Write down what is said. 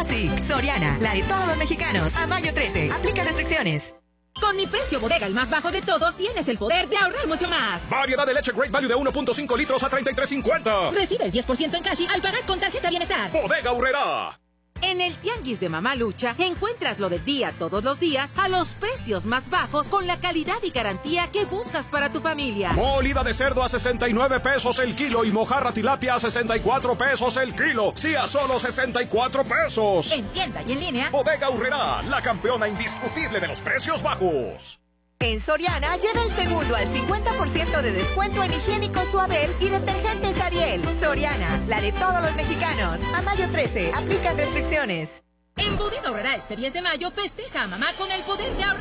Classic. Soriana, la de todos los mexicanos. A mayo 13. Aplica restricciones. Con Mi Precio Bodega, el más bajo de todos, tienes el poder de ahorrar mucho más. Variedad de leche Great Value de 1.5 litros a 33.50. Recibe el 10% en cash al pagar con tarjeta Bienestar. Bodega Aurrerá. En el Tianguis de Mamá Lucha encuentras lo del día todos los días a los precios más bajos con la calidad y garantía que buscas para tu familia. Molida de cerdo a 69 pesos el kilo y mojarra tilapia a 64 pesos el kilo. Sí, a solo 64 pesos. En tienda y en línea. Bodega Aurrerá, la campeona indiscutible de los precios bajos. En Soriana, lleva el segundo al 50% de descuento en higiénico Suabel y detergentes Ariel. Soriana, la de todos los mexicanos. A mayo 13, aplican restricciones. En Bodega Aurrerá este 10 de mayo festeja a mamá con el poder de ahorrar.